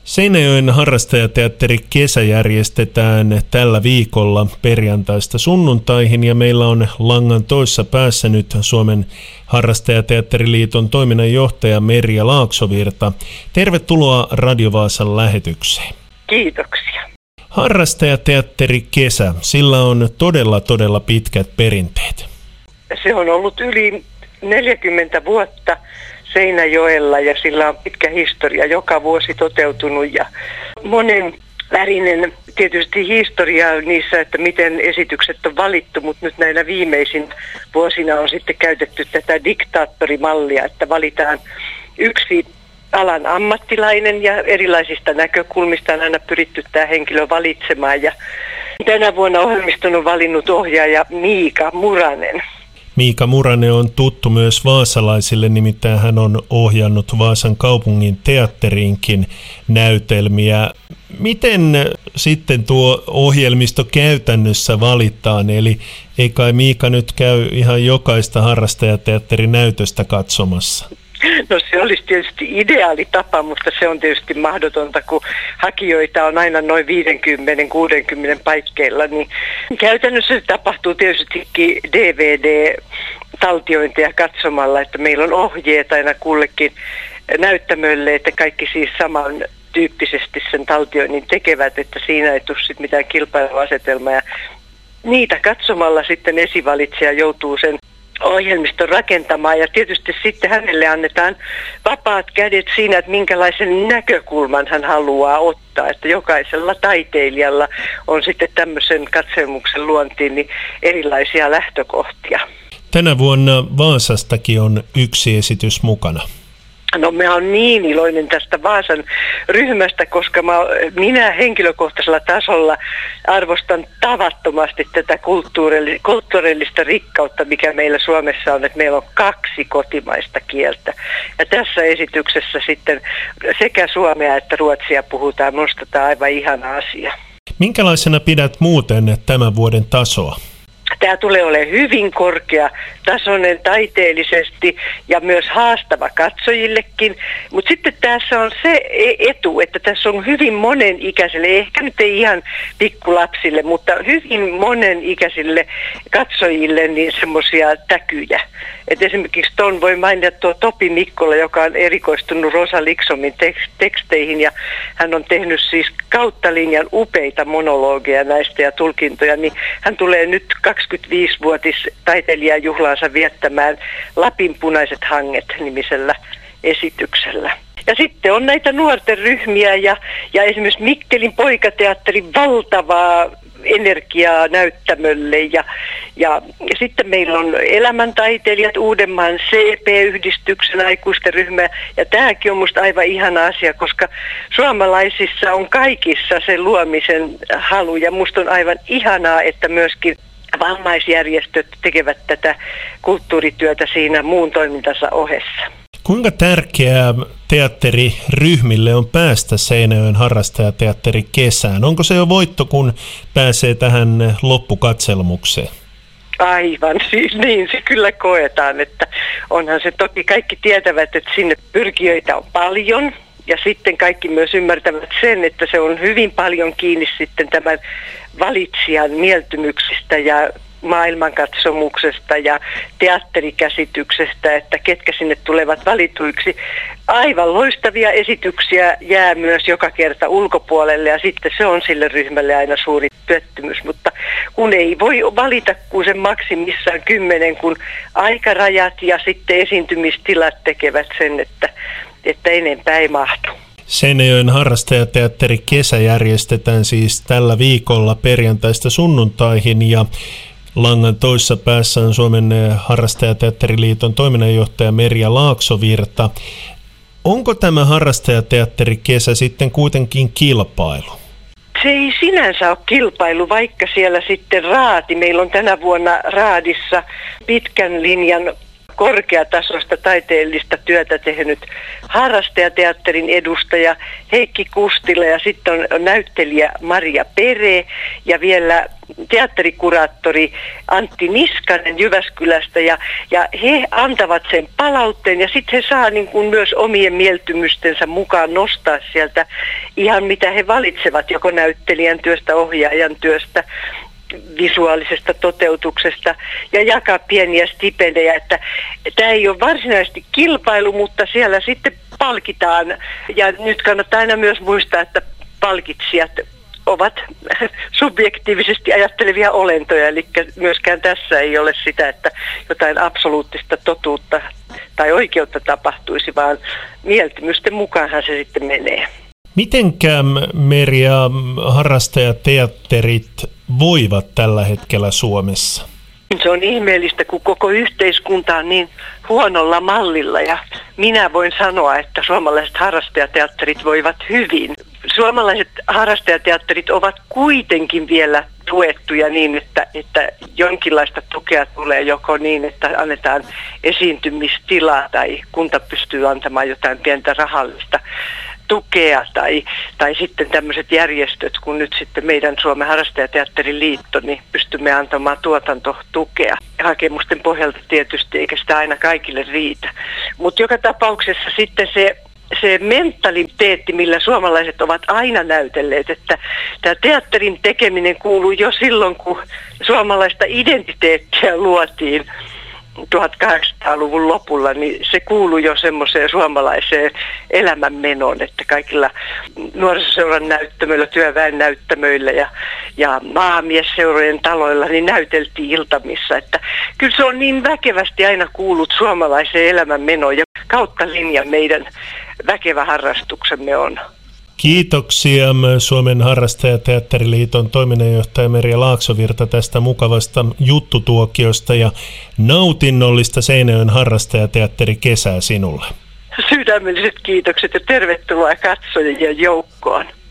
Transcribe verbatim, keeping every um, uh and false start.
Seinäjoen harrastajateatteri kesä järjestetään tällä viikolla perjantaista sunnuntaihin ja meillä on langan toissa päässä nyt Suomen harrastajateatteriliiton toiminnanjohtaja Merja Laaksovirta. Tervetuloa Radio Vaasan lähetykseen. Kiitoksia. Harrastajateatteri kesä, sillä on todella todella pitkät perinteet. Se on ollut yli neljäkymmentä vuotta Seinäjoella ja sillä on pitkä historia, joka vuosi toteutunut ja monen värinen tietysti historia niissä, että miten esitykset on valittu, mutta nyt näinä viimeisin vuosina on sitten käytetty tätä diktaattorimallia, että valitaan yksi alan ammattilainen ja erilaisista näkökulmista on aina pyritty tämä henkilö valitsemaan ja tänä vuonna ohjelmiston on valinnut ohjaaja Miika Muranen. Miika Muranen on tuttu myös vaasalaisille, nimittäin hän on ohjannut Vaasan kaupungin teatteriinkin näytelmiä. Miten sitten tuo ohjelmisto käytännössä valitaan? Eli ei kai Miika nyt käy ihan jokaista harrastajateatterin näytöstä katsomassa? No se olisi tietysti ideaali tapa, mutta se on tietysti mahdotonta, kun hakijoita on aina noin viisikymmentä kuusikymmentä paikkeilla. Niin käytännössä se tapahtuu tietystikin D V D-taltiointeja katsomalla, että meillä on ohjeet aina kullekin näyttämölle, että kaikki siis saman tyyppisesti sen taltioinnin tekevät, että siinä ei tule sitten mitään kilpailuasetelmaa. Ja niitä katsomalla sitten esivalitsija joutuu sen ohjelmiston rakentamaan ja tietysti sitten hänelle annetaan vapaat kädet siinä, että minkälaisen näkökulman hän haluaa ottaa, että jokaisella taiteilijalla on sitten tämmöisen katselmuksen luontiin niin erilaisia lähtökohtia. Tänä vuonna Vaasastakin on yksi esitys mukana. No mä oon niin iloinen tästä Vaasan ryhmästä, koska mä, minä henkilökohtaisella tasolla arvostan tavattomasti tätä kulttuurillista, kulttuurillista rikkautta, mikä meillä Suomessa on, että meillä on kaksi kotimaista kieltä. Ja tässä esityksessä sitten sekä suomea että ruotsia puhutaan, minusta tämä on aivan ihana asia. Minkälaisena pidät muuten tämän vuoden tasoa? Tämä tulee olemaan hyvin korkeatasoinen taiteellisesti ja myös haastava katsojillekin, mutta sitten tässä on se etu, että tässä on hyvin monenikäisille, ehkä nyt ei ihan pikkulapsille, mutta hyvin monenikäisille katsojille niin semmoisia täkyjä. Et esimerkiksi tuon voi mainita tuo Topi Mikkola, joka on erikoistunut Rosa Liksomin teksteihin ja hän on tehnyt siis kautta linjan upeita monologeja näistä ja tulkintoja, niin hän tulee nyt kaksikymmentäviisivuotis taiteilijajuhlaansa viettämään Lapin punaiset hanget -nimisellä esityksellä. Ja sitten on näitä nuorten ryhmiä ja, ja esimerkiksi Mikkelin poikateatterin valtavaa energiaa näyttämölle ja, ja, ja sitten meillä on elämäntaiteilijat, Uudenmaan C P-yhdistyksen aikuisten ryhmä ja tämäkin on musta aivan ihana asia, koska suomalaisissa on kaikissa se luomisen halu ja musta on aivan ihanaa, että myöskin vammaisjärjestöt tekevät tätä kulttuurityötä siinä muun toimintansa ohessa. Kuinka tärkeää teatteriryhmille on päästä Seinäjoen harrastajateatteri kesään? Onko se jo voitto, kun pääsee tähän loppukatselmukseen? Aivan, siis niin se kyllä koetaan, että onhan se toki kaikki tietävät, että sinne pyrkijöitä on paljon. Ja sitten kaikki myös ymmärtävät sen, että se on hyvin paljon kiinni sitten tämän valitsijan mieltymyksistä ja maailmankatsomuksesta ja teatterikäsityksestä, että ketkä sinne tulevat valituiksi. Aivan loistavia esityksiä jää myös joka kerta ulkopuolelle ja sitten se on sille ryhmälle aina suuri pettymys, mutta kun ei voi valita kuin sen maksimissaan kymmenen, kun aikarajat ja sitten esiintymistilat tekevät sen, että, että enempää ei mahdu. Seinäjoen harrastajateatteri kesä järjestetään siis tällä viikolla perjantaista sunnuntaihin ja langan toissa päässä on Suomen harrastajateatteriliiton toiminnanjohtaja Merja Laaksovirta. Onko tämä harrastajateatteri kesä sitten kuitenkin kilpailu? Se ei sinänsä ole kilpailu, vaikka siellä sitten raati. Meillä on tänä vuonna raadissa pitkän linjan korkeatasoista taiteellista työtä tehnyt harrastajateatterin edustaja Heikki Kustila ja sitten on näyttelijä Maria Pere ja vielä teatterikuraattori Antti Niskanen Jyväskylästä ja, ja he antavat sen palautteen ja sitten he saa niin kuin myös omien mieltymystensä mukaan nostaa sieltä ihan mitä he valitsevat joko näyttelijän työstä, ohjaajan työstä, visuaalisesta toteutuksesta ja jakaa pieniä stipendejä, että tämä ei ole varsinaisesti kilpailu, mutta siellä sitten palkitaan ja nyt kannattaa aina myös muistaa, että palkitsijat ovat subjektiivisesti ajattelevia olentoja, eli myöskään tässä ei ole sitä, että jotain absoluuttista totuutta tai oikeutta tapahtuisi, vaan mieltymysten mukaanhan se sitten menee. Mitenkä Merja harrastajateatterit voivat tällä hetkellä Suomessa? Se on ihmeellistä, kun koko yhteiskunta on niin huonolla mallilla ja minä voin sanoa, että suomalaiset harrastajateatterit voivat hyvin. Suomalaiset harrastajateatterit ovat kuitenkin vielä tuettuja niin, että, että jonkinlaista tukea tulee joko niin, että annetaan esiintymistilaa tai kunta pystyy antamaan jotain pientä rahallista tukea tai, tai sitten tämmöiset järjestöt, kun nyt sitten meidän Suomen harrastajateatterin liitto, niin pystymme antamaan tuotantotukea. Hakemusten pohjalta tietysti, eikä sitä aina kaikille riitä. Mutta joka tapauksessa sitten se, se mentaliteetti, millä suomalaiset ovat aina näytelleet, että tämä teatterin tekeminen kuuluu jo silloin, kun suomalaista identiteettiä luotiin tuhatkahdeksansataaluvun lopulla, niin se kuuluu jo semmoiseen suomalaiseen elämänmenoon, että kaikilla nuorisoseuran näyttämöillä, työväen näyttämöillä ja, ja maamiesseurojen taloilla niin näyteltiin iltamissa. Että kyllä se on niin väkevästi aina kuullut suomalaiseen elämänmenoon ja kautta linjan meidän väkevä harrastuksemme on. Kiitoksia Suomen harrastajateatteriliiton toiminnanjohtaja Merja Laaksovirta tästä mukavasta juttutuokiosta ja nautinnollista Seinäjoen harrastajateatterikesää sinulle. Sydämelliset kiitokset ja tervetuloa katsojien joukkoon.